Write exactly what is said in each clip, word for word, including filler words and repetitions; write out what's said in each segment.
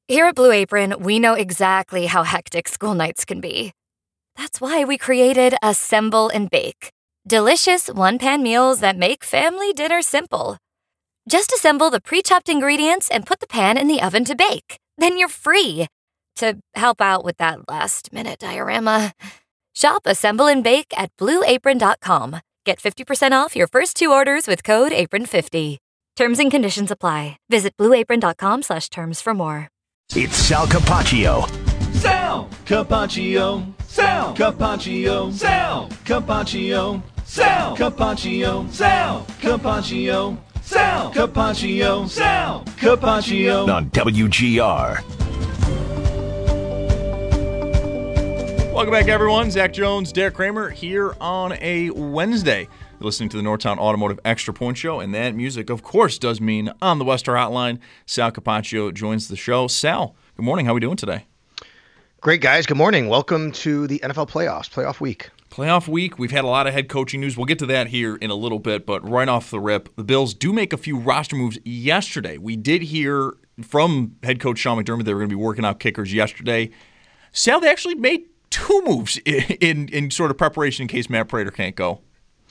Here at Blue Apron, we know exactly how hectic school nights can be. That's why we created Assemble and Bake. Delicious one-pan meals that make family dinner simple. Just assemble the pre-chopped ingredients and put the pan in the oven to bake. Then you're free to help out with that last-minute diorama. Shop Assemble and Bake at blue apron dot com. Get fifty percent off your first two orders with code apron fifty. Terms and conditions apply. Visit blue apron dot com slash terms for more. It's Sal Capaccio. Sal Capaccio. Sal Capaccio. Sal Capaccio. Sal Capaccio. Sal Capaccio. Sal Capaccio. Sal Capaccio. On W G R. Welcome back, everyone. Zach Jones, Derek Kramer here on a Wednesday. You're listening to the Northtown Automotive Extra Point Show, and that music, of course, does mean on the Wester Hotline, Sal Capaccio joins the show. Sal, good morning. How are we doing today? Great, guys. Good morning. Welcome to the N F L playoffs, playoff week. Playoff week. We've had a lot of head coaching news. We'll get to that here in a little bit, but right off the rip, the Bills do make a few roster moves yesterday. We did hear from head coach Sean McDermott they were going to be working out kickers yesterday. Sal, they actually made two moves in, in, in sort of preparation in case Matt Prater can't go.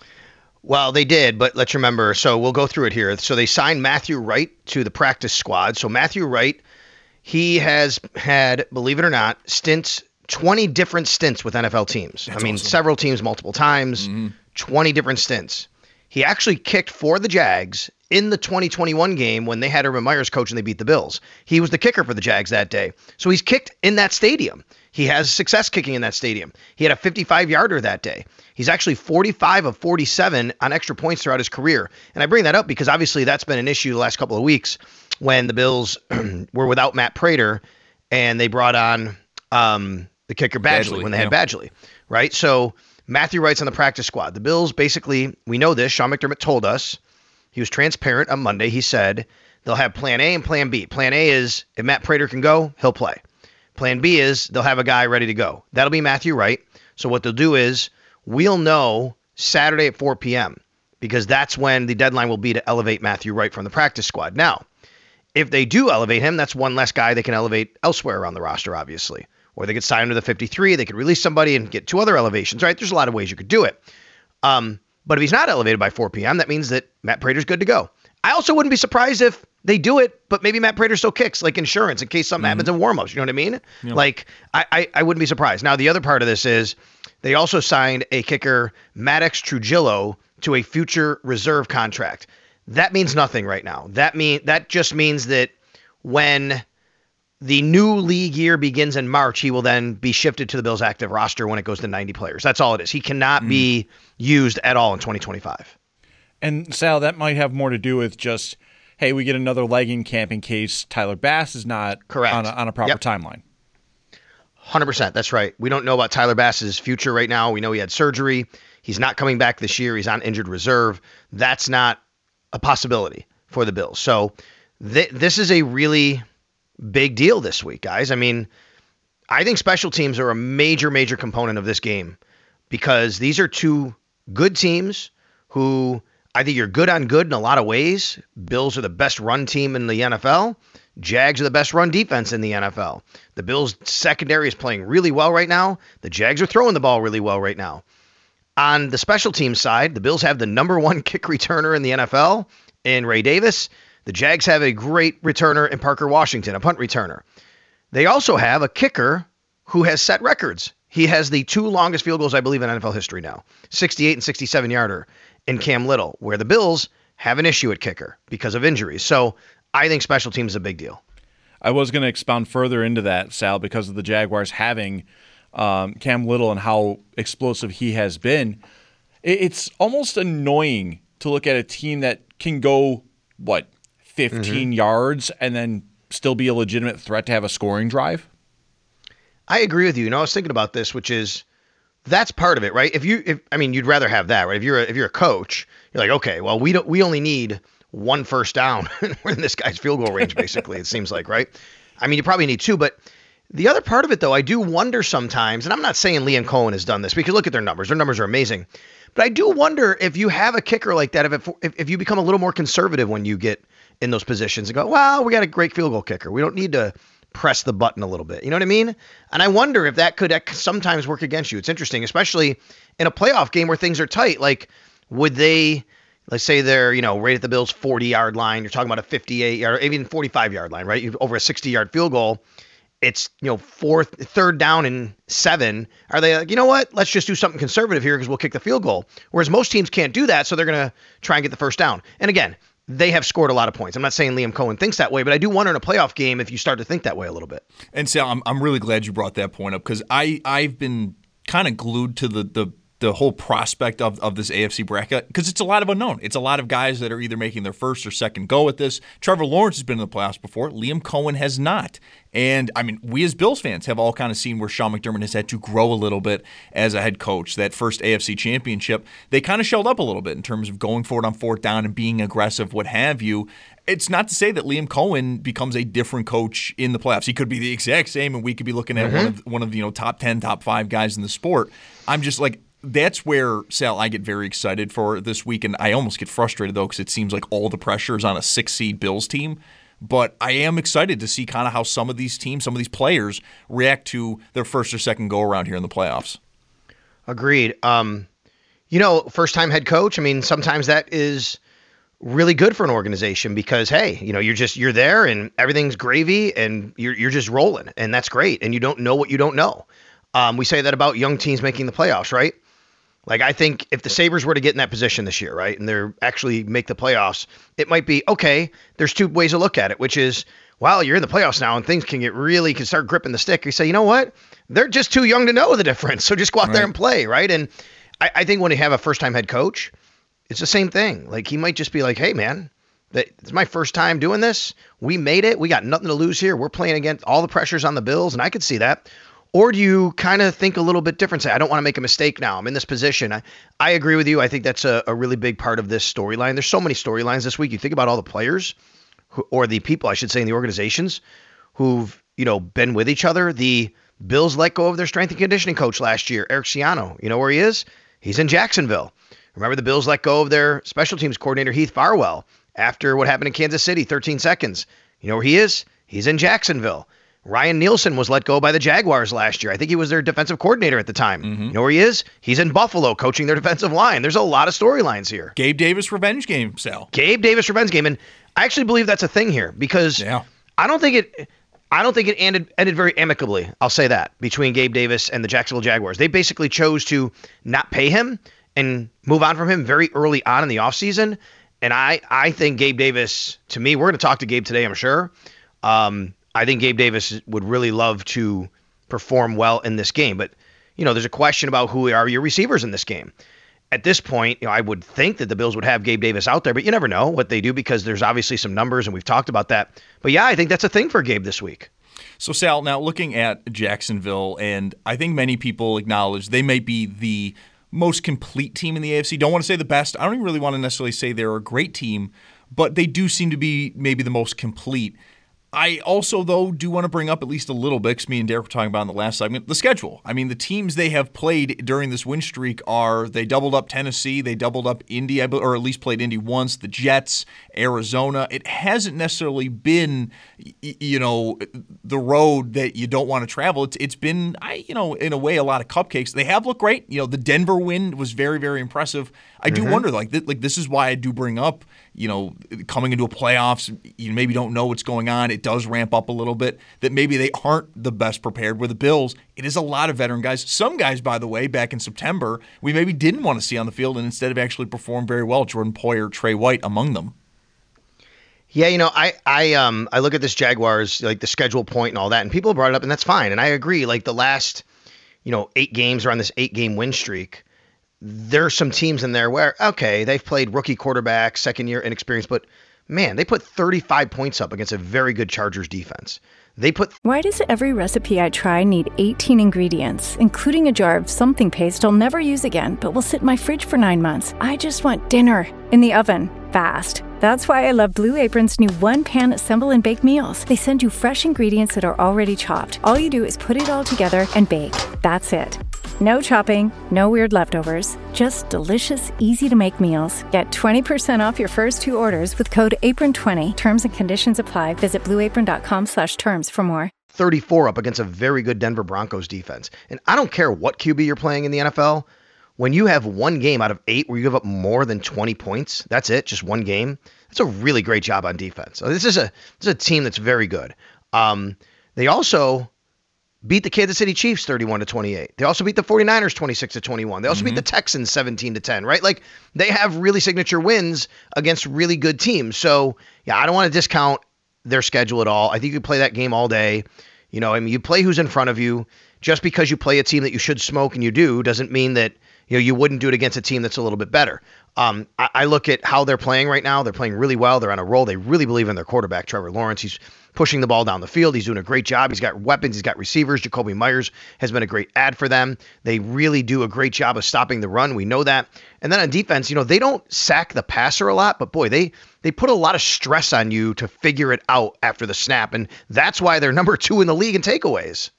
Well, they did, but let's remember, so we'll go through it here. So they signed Matthew Wright to the practice squad. So Matthew Wright, he has had, believe it or not, stints, twenty different stints with N F L teams. That's I mean, awesome. Several teams multiple times, mm-hmm. twenty different stints. He actually kicked for the Jags in the twenty twenty-one game when they had Urban Meyer's coach and they beat the Bills. He was the kicker for the Jags that day. So he's kicked in that stadium. He has success kicking in that stadium. He had a fifty-five-yarder that day. He's actually forty-five of forty-seven on extra points throughout his career. And I bring that up because obviously that's been an issue the last couple of weeks when the Bills were without Matt Prater and they brought on um, the kicker Badgley, Badgley when they yeah. had Badgley, right? So Matthew Wright's on the practice squad. The Bills basically, we know this, Sean McDermott told us, he was transparent on Monday. He said they'll have plan A and plan B. Plan A is if Matt Prater can go, he'll play. Plan B is they'll have a guy ready to go. That'll be Matthew Wright. So what they'll do is we'll know Saturday at four p.m. because that's when the deadline will be to elevate Matthew Wright from the practice squad. Now, if they do elevate him, that's one less guy they can elevate elsewhere around the roster, obviously. Or they could sign him to the fifty-three. They could release somebody and get two other elevations, right? There's a lot of ways you could do it. Um, but if he's not elevated by four p.m., that means that Matt Prater's good to go. I also wouldn't be surprised if they do it, but maybe Matt Prater still kicks, like insurance, in case something mm-hmm. happens in warm-ups. You know what I mean? Yep. Like, I, I, I wouldn't be surprised. Now, the other part of this is they also signed a kicker, Maddox Trujillo, to a future reserve contract. That means nothing right now. That mean that just means that when the new league year begins in March, he will then be shifted to the Bills' active roster when it goes to ninety players. That's all it is. He cannot mm. be used at all in twenty twenty-five. And, Sal, that might have more to do with just, hey, we get another leg in camp in case Tyler Bass is not Correct. on a, on a proper yep. timeline. one hundred percent. That's right. We don't know about Tyler Bass's future right now. We know he had surgery. He's not coming back this year. He's on injured reserve. That's not a possibility for the Bills. So th- this is a really big deal this week, guys. I mean, I think special teams are a major, major component of this game because these are two good teams who I think you're good on good in a lot of ways. Bills are the best run team in the N F L. Jags are the best run defense in the N F L. The Bills' secondary is playing really well right now. The Jags are throwing the ball really well right now. On the special teams side, the Bills have the number one kick returner in the N F L in Ray Davis. The Jags have a great returner in Parker Washington, a punt returner. They also have a kicker who has set records. He has the two longest field goals, I believe, in N F L history now, sixty-eight and sixty-seven yarder in Cam Little, where the Bills have an issue at kicker because of injuries. So I think special teams is a big deal. I was going to expound further into that, Sal, because of the Jaguars having um, Cam Little and how explosive he has been. It's almost annoying to look at a team that can go, what, fifteen mm-hmm. yards and then still be a legitimate threat to have a scoring drive? I agree with you. You know, I was thinking about this, which is that's part of it, right? If you, if I mean, you'd rather have that, right? If you're a, if you're a coach, you're like, okay, well, we don't, we only need one first down. We're in this guy's field goal range, basically. It seems like, right? I mean, you probably need two, but the other part of it, though, I do wonder sometimes, and I'm not saying Liam Cohen has done this because look at their numbers. Their numbers are amazing. But I do wonder if you have a kicker like that, if, it, if if you become a little more conservative when you get in those positions and go, well, we got a great field goal kicker. We don't need to press the button a little bit. You know what I mean? And I wonder if that could sometimes work against you. It's interesting, especially in a playoff game where things are tight. Like, would they, let's say they're, you know, right at the Bills' forty-yard line. You're talking about a fifty-eight-yard, even forty-five-yard line, right? Over a sixty-yard field goal. It's, you know, fourth, third down and seven. Are they like, you know what? Let's just do something conservative here because we'll kick the field goal. Whereas most teams can't do that, so they're going to try and get the first down. And again, they have scored a lot of points. I'm not saying Liam Cohen thinks that way, but I do wonder in a playoff game if you start to think that way a little bit. And Sal, I'm I'm really glad you brought that point up because I I've been kind of glued to the the the whole prospect of, of this A F C bracket because it's a lot of unknown. It's a lot of guys that are either making their first or second go at this. Trevor Lawrence has been in the playoffs before. Liam Cohen has not. And, I mean, we as Bills fans have all kind of seen where Sean McDermott has had to grow a little bit as a head coach. That first A F C championship, they kind of shelled up a little bit in terms of going forward on fourth down and being aggressive, what have you. It's not to say that Liam Cohen becomes a different coach in the playoffs. He could be the exact same, and we could be looking at mm-hmm. one of one of you know top ten, top five guys in the sport. I'm just like, that's where, Sal, I get very excited for this week, and I almost get frustrated, though, because it seems like all the pressure is on a six-seed Bills team. But I am excited to see kind of how some of these teams, some of these players react to their first or second go-around here in the playoffs. Agreed. Um, you know, first-time head coach, I mean, sometimes that is really good for an organization because, hey, you know, you're just, you're there and everything's gravy and you're you're just rolling, and that's great, and you don't know what you don't know. Um, we say that about young teams making the playoffs, right? Like, I think if the Sabres were to get in that position this year, right, and they're actually make the playoffs, it might be, okay, there's two ways to look at it, which is, well, you're in the playoffs now and things can get really, can start gripping the stick. You say, you know what? They're just too young to know the difference. So just go out right there and play, right? And I, I think when you have a first-time head coach, it's the same thing. Like, he might just be like, hey, man, it's my first time doing this. We made it. We got nothing to lose here. We're playing against all the pressures on the Bills, and I could see that. Or do you kind of think a little bit different? Say, I don't want to make a mistake now. I'm in this position. I, I agree with you. I think that's a, a really big part of this storyline. There's so many storylines this week. You think about all the players who, or the people, I should say, in the organizations who've, you know, been with each other. The Bills let go of their strength and conditioning coach last year, Eric Ciano. You know where he is? He's in Jacksonville. Remember, the Bills let go of their special teams coordinator, Heath Farwell, after what happened in Kansas City, thirteen seconds. You know where he is? He's in Jacksonville. Ryan Nielsen was let go by the Jaguars last year. I think he was their defensive coordinator at the time. Mm-hmm. You know where he is? He's in Buffalo coaching their defensive line. There's a lot of storylines here. Gabe Davis revenge game, Sal. Gabe Davis revenge game. And I actually believe that's a thing here because yeah. I don't think it I don't think it ended, ended very amicably. I'll say that, between Gabe Davis and the Jacksonville Jaguars. They basically chose to not pay him and move on from him very early on in the offseason. And I, I think Gabe Davis, to me, we're going to talk to Gabe today, I'm sure. Um, I think Gabe Davis would really love to perform well in this game. But, you know, there's a question about who are your receivers in this game. At this point, you know, I would think that the Bills would have Gabe Davis out there, but you never know what they do because there's obviously some numbers, and we've talked about that. But, yeah, I think that's a thing for Gabe this week. So, Sal, now looking at Jacksonville, and I think many people acknowledge they may be the most complete team in the A F C. Don't want to say the best. I don't even really want to necessarily say they're a great team, but they do seem to be maybe the most complete. I also, though, do want to bring up at least a little bit, because me and Derek were talking about in the last segment, the schedule. I mean, the teams they have played during this win streak are, they doubled up Tennessee, they doubled up Indy, or at least played Indy once, the Jets, Arizona. It hasn't necessarily been, you know, the road that you don't want to travel. It's It's been, I you know, in a way, a lot of cupcakes. They have looked great. You know, the Denver win was very, very impressive. I do mm-hmm. wonder, like, th- like this is why I do bring up, you know, coming into a playoffs, you maybe don't know what's going on. It does ramp up a little bit, that maybe they aren't the best prepared. With the Bills, it is a lot of veteran guys. Some guys, by the way, back in September, we maybe didn't want to see on the field, and instead have actually performed very well. Jordan Poyer, Trey White among them. Yeah, you know, I I um I look at this Jaguars, like the schedule point and all that, and people brought it up, and that's fine. And I agree, like the last, you know, eight games are on this eight-game win streak. There's some teams in there where, okay, they've played rookie quarterback, second year inexperienced, but man, they put thirty-five points up against a very good Chargers defense. They put. Why does every recipe I try need eighteen ingredients, including a jar of something paste I'll never use again, but will sit in my fridge for nine months? I just want dinner in the oven, fast. That's why I love Blue Apron's new one-pan assemble and bake meals. They send you fresh ingredients that are already chopped. All you do is put it all together and bake. That's it. No chopping, no weird leftovers, just delicious, easy-to-make meals. Get twenty percent off your first two orders with code apron twenty. Terms and conditions apply. Visit blueapron.com slash terms for more. thirty-four up against a very good Denver Broncos defense. And I don't care what Q B you're playing in the N F L. When you have one game out of eight where you give up more than twenty points, that's it, just one game. That's a really great job on defense. So this is a this is a team that's very good. Um, they also beat the Kansas City Chiefs thirty-one to twenty-eight. They also beat the 49ers twenty-six to twenty-one. They also mm-hmm. beat the Texans seventeen to ten, right? Like, they have really signature wins against really good teams. So, yeah, I don't want to discount their schedule at all. I think you can play that game all day. You know, I mean, you play who's in front of you. Just because you play a team that you should smoke and you do doesn't mean that, you know, you wouldn't do it against a team that's a little bit better. Um, I, I look at how they're playing right now. They're playing really well. They're on a roll. They really believe in their quarterback, Trevor Lawrence. He's pushing the ball down the field. He's doing a great job. He's got weapons. He's got receivers. Jacoby Myers has been a great ad for them. They really do a great job of stopping the run. We know that. And then on defense, you know, they don't sack the passer a lot, but boy, they they put a lot of stress on you to figure it out after the snap. And that's why they're number two in the league in takeaways.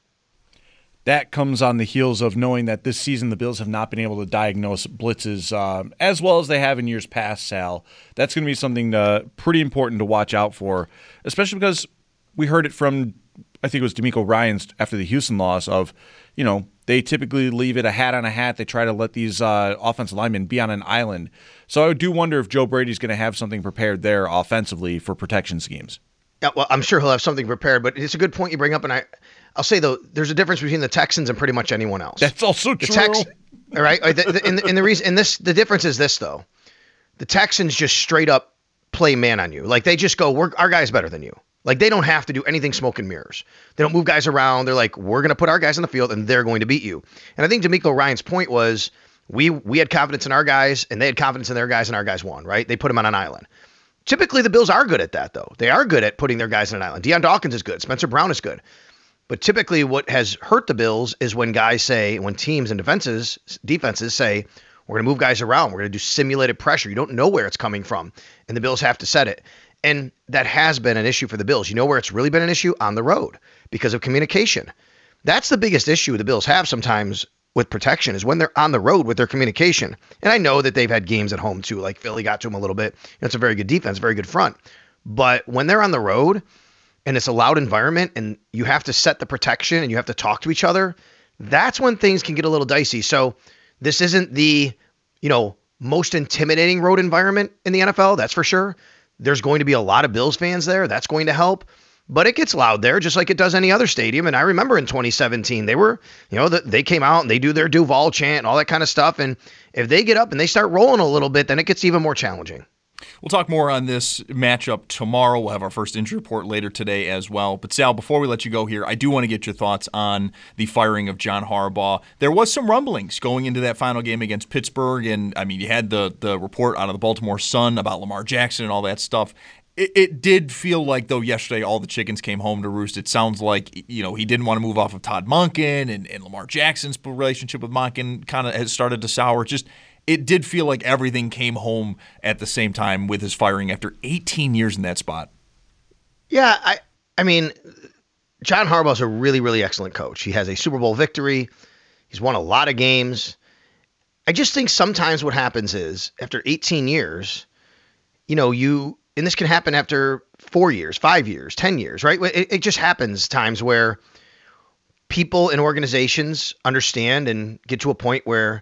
That comes on the heels of knowing that this season the Bills have not been able to diagnose blitzes um, as well as they have in years past, Sal. That's going to be something uh, pretty important to watch out for, especially because we heard it from, I think it was D'Amico Ryans after the Houston loss of, you know, they typically leave it a hat on a hat. They try to let these uh, offensive linemen be on an island. So I do wonder if Joe Brady's going to have something prepared there offensively for protection schemes. Yeah, well, I'm sure he'll have something prepared, but it's a good point you bring up, and I, I'll say, though, there's a difference between the Texans and pretty much anyone else. That's also the true. Tex- all right, the, the, and, and the reason, and this, the difference is this, though. The Texans just straight up play man on you. Like, they just go, we're, our guy's better than you. Like, they don't have to do anything smoke and mirrors. They don't move guys around. They're like, we're going to put our guys on the field, and they're going to beat you. And I think D'Amico Ryan's point was, we we had confidence in our guys, and they had confidence in their guys, and our guys won, right? They put them on an island. Typically, the Bills are good at that, though. They are good at putting their guys on an island. Deion Dawkins is good. Spencer Brown is good. But typically what has hurt the Bills is when guys say, when teams and defenses, defenses say, we're going to move guys around. We're going to do simulated pressure. You don't know where it's coming from, and the Bills have to set it. And that has been an issue for the Bills. You know where it's really been an issue? On the road because of communication. That's the biggest issue the Bills have sometimes with protection is when they're on the road with their communication. And I know that they've had games at home too, like Philly got to them a little bit. You know, it's a very good defense, very good front. But when they're on the road and it's a loud environment and you have to set the protection and you have to talk to each other, that's when things can get a little dicey. So this isn't the, you know, most intimidating road environment in the N F L, that's for sure. There's going to be a lot of Bills fans there. That's going to help. But it gets loud there just like it does any other stadium. And I remember in twenty seventeen, they were, you know, they came out and they do their Duval chant and all that kind of stuff. And if they get up and they start rolling a little bit, then it gets even more challenging. We'll talk more on this matchup tomorrow. We'll have our first injury report later today as well. But Sal, before we let you go here, I do want to get your thoughts on the firing of John Harbaugh. There was some rumblings going into that final game against Pittsburgh. And, I mean, you had the, the report out of the Baltimore Sun about Lamar Jackson and all that stuff. It, it did feel like, though, yesterday all the chickens came home to roost. It sounds like, you know, he didn't want to move off of Todd Monken, and, and Lamar Jackson's relationship with Monken kind of has started to sour. Just it did feel like everything came home at the same time with his firing after eighteen years in that spot. Yeah, I I mean, John Harbaugh's a really, really excellent coach. He has a Super Bowl victory. He's won a lot of games. I just think sometimes what happens is after eighteen years, you know, you – and this can happen after four years, five years, ten years, right? It, it just happens times where people and organizations understand and get to a point where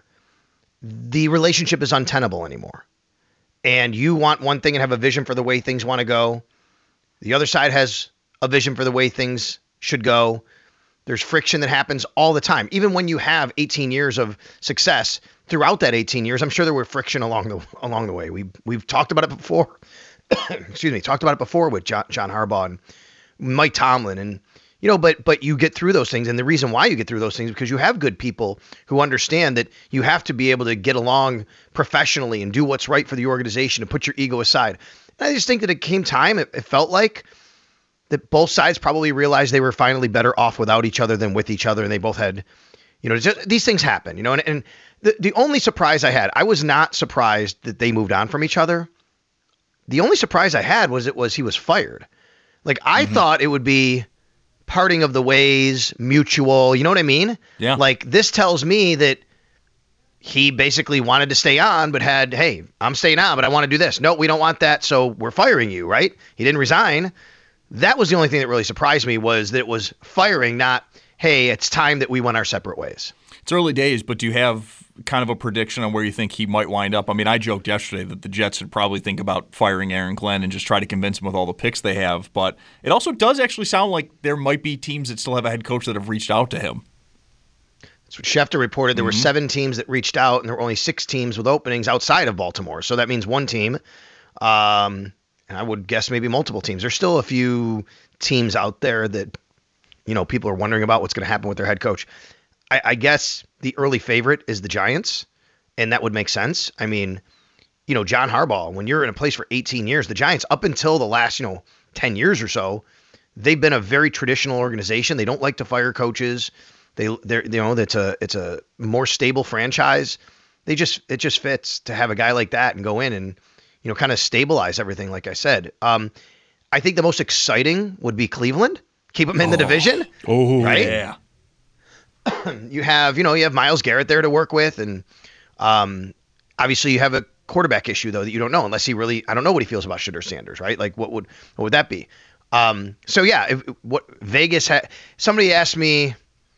the relationship is untenable anymore. And you want one thing and have a vision for the way things want to go. The other side has a vision for the way things should go. There's friction that happens all the time. Even when you have eighteen years of success, throughout that eighteen years, I'm sure there were friction along the along the way. We we've talked about it before. Excuse me, talked about it before with John, John Harbaugh and Mike Tomlin, and you know, but but you get through those things, and the reason why you get through those things is because you have good people who understand that you have to be able to get along professionally and do what's right for the organization and put your ego aside. And I just think that it came time, it, it felt like that both sides probably realized they were finally better off without each other than with each other, and they both had, you know, just, these things happen, you know, and, and the the only surprise I had, I was not surprised that they moved on from each other. The only surprise I had was it was he was fired. Like, I mm-hmm. thought it would be parting of the ways, mutual, you know what I mean? Yeah. Like, this tells me that he basically wanted to stay on, but had, hey, I'm staying on, but I want to do this. No, we don't want that, so we're firing you, right? He didn't resign. that was the only thing that really surprised me, was that it was firing, not, hey, it's time that we went our separate ways. It's early days, but do you have kind of a prediction on where you think he might wind up? I mean, I joked yesterday that the Jets would probably think about firing Aaron Glenn and just try to convince him with all the picks they have, but it also does actually sound like there might be teams that still have a head coach that have reached out to him. That's what Schefter reported. There Mm-hmm. were seven teams that reached out, and there were only six teams with openings outside of Baltimore. So that means one team, um, and I would guess maybe multiple teams. There's still a few teams out there that, you know, people are wondering about what's going to happen with their head coach. I, I guess the early favorite is the Giants, and that would make sense. I mean, you know, John Harbaugh, when you're in a place for eighteen years, the Giants, up until the last, you know, ten years or so, they've been a very traditional organization. They don't like to fire coaches. They, they're, you know, it's a, it's a more stable franchise. They just, it just fits to have a guy like that and go in and, you know, kind of stabilize everything. Like I said, um, I think the most exciting would be Cleveland. Keep them in the division. Oh, right? Yeah. You have, you know, you have Myles Garrett there to work with, and um, obviously you have a quarterback issue though that you don't know unless he really, I don't know what he feels about Shedeur Sanders, right? Like what would what would that be? Um, so yeah, if, what Vegas had, somebody asked me,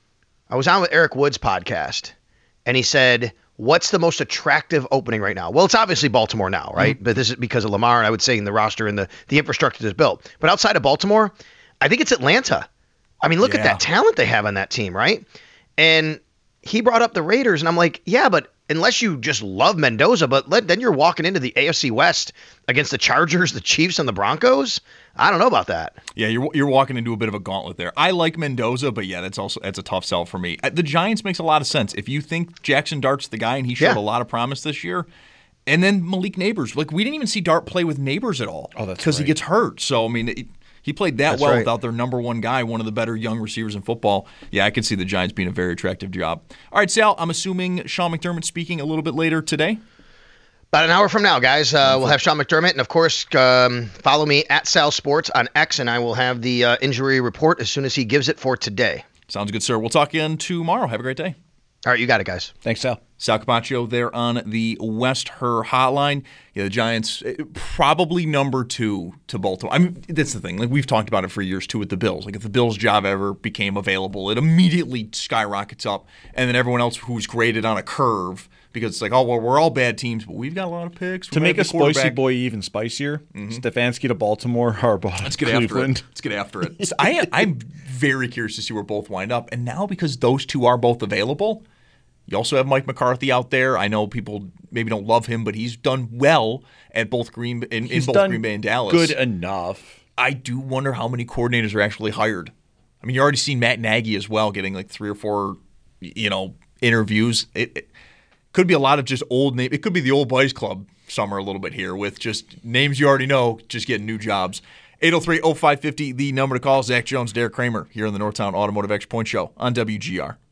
I was on with Eric Wood's podcast, and he said, "What's the most attractive opening right now?" Well, it's obviously Baltimore now, right? Mm-hmm. But this is because of Lamar, and I would say in the roster and the the infrastructure that's built. But outside of Baltimore, I think it's Atlanta. I mean, look Yeah. at that talent they have on that team, right? And he brought up the Raiders, and I'm like, yeah, but unless you just love Mendoza, but let, then you're walking into the A F C West against the Chargers, the Chiefs, and the Broncos. I don't know about that. Yeah, you're you're walking into a bit of a gauntlet there. I like Mendoza, but yeah, that's also that's a tough sell for me. The Giants makes a lot of sense. If you think Jackson Dart's the guy and he showed Yeah. a lot of promise this year, and then Malik Neighbors, like we didn't even see Dart play with Neighbors at all. Oh, that's because he right. gets hurt. So I mean. It, He played that That's well right. without their number one guy, one of the better young receivers in football. Yeah, I could see the Giants being a very attractive job. All right, Sal, I'm assuming Sean McDermott speaking a little bit later today. About an hour from now, guys, uh, we'll have Sean McDermott. And, of course, um, follow me at Sal Sports on X, and I will have the uh, injury report as soon as he gives it for today. Sounds good, sir. We'll talk again tomorrow. Have a great day. All right, you got it, guys. Thanks, Sal. Sal Capaccio there on the West Her hotline. Yeah, the Giants eh, probably number two to Baltimore. I mean, that's the thing. Like we've talked about it for years too with the Bills. Like if the Bills' job ever became available, it immediately skyrockets up, and then everyone else who's graded on a curve because it's like, oh well, we're all bad teams, but we've got a lot of picks. To We make have a the spicy quarterback. boy even spicier, Stefanski to Baltimore, Harbaugh to Let's get after it. Cleveland. Let's get after it. So I, I'm very curious to see where both wind up, and now because those two are both available. You also have Mike McCarthy out there. I know people maybe don't love him, but he's done well at both Green in, in He's both done Green Bay and Dallas. Good enough. I do wonder how many coordinators are actually hired. I mean, you already seen Matt Nagy as well getting like three or four, you know, interviews. It, it could be a lot of just old name. It could be the old boys club summer a little bit here with just names you already know, just getting new jobs. eight oh three oh five five oh, the number to call. Zach Jones, Derek Kramer here on the Northtown Automotive Extra Point Show on W G R.